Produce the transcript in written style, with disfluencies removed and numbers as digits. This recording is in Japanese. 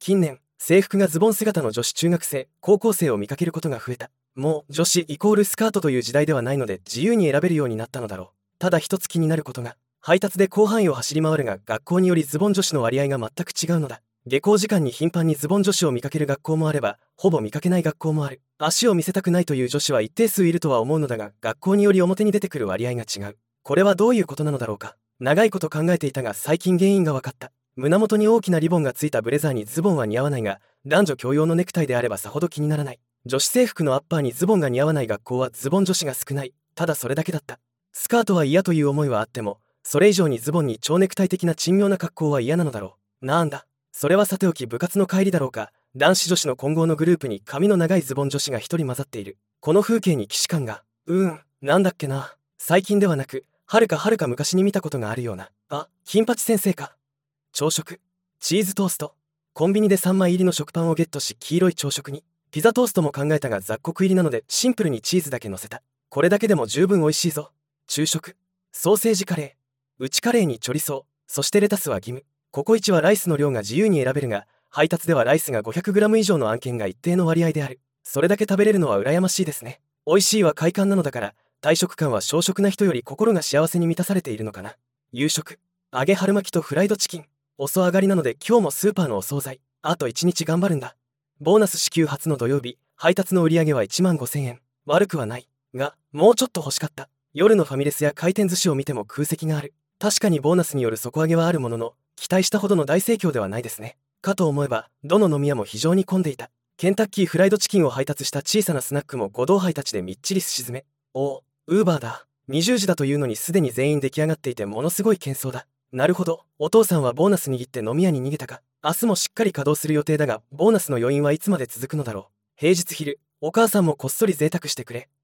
近年、制服がズボン姿の女子中学生、高校生を見かけることが増えた。もう女子イコールスカートという時代ではないので自由に選べるようになったのだろう。ただ一つ気になることが、配達で広範囲を走り回るが学校によりズボン女子の割合が全く違うのだ。下校時間に頻繁にズボン女子を見かける学校もあれば、ほぼ見かけない学校もある。足を見せたくないという女子は一定数いるとは思うのだが、学校により表に出てくる割合が違う。これはどういうことなのだろうか。長いこと考えていたが最近原因が分かった。胸元に大きなリボンがついたブレザーにズボンは似合わないが、男女共用のネクタイであればさほど気にならない。女子制服のアッパーにズボンが似合わない学校はズボン女子が少ない。ただそれだけだった。スカートは嫌という思いはあっても、それ以上にズボンに蝶ネクタイ的な珍妙な格好は嫌なのだろう。なんだ。それはさておき部活の帰りだろうか。男子女子の混合のグループに髪の長いズボン女子が一人混ざっている。この風景に既視感が。なんだっけな。最近ではなく、はるか昔に見たことがあるような。あ、金八先生か。朝食。チーズトースト。コンビニで3枚入りの食パンをゲットし黄色い朝食に。ピザトーストも考えたが雑穀入りなのでシンプルにチーズだけ乗せた。これだけでも十分美味しいぞ。昼食。ソーセージカレー。内カレーにチョリソー、そしてレタスは義務。ココイチはライスの量が自由に選べるが、配達ではライスが 500g 以上の案件が一定の割合である。それだけ食べれるのは羨ましいですね。美味しいは快感なのだから、退職感は小食な人より心が幸せに満たされているのかな。夕食。揚げ春巻きとフライドチキン。遅上がりなので今日もスーパーのお惣菜。あと1日頑張るんだ。ボーナス支給初の土曜日、配達の売り上げは15000円。悪くはない。が、もうちょっと欲しかった。夜のファミレスや回転寿司を見ても空席がある。確かにボーナスによる底上げはあるものの、期待したほどの大盛況ではないですね。かと思えば、どの飲み屋も非常に混んでいた。ケンタッキーフライドチキンを配達した小さなスナックも5同配たちでみっちりすし詰め。おお、ウーバーだ。20時だというのにすでに全員出来上がっていてものすごい喧騒だ。なるほど、お父さんはボーナス握って飲み屋に逃げたか。明日もしっかり稼働する予定だが、ボーナスの余韻はいつまで続くのだろう。平日昼、お母さんもこっそり贅沢してくれ。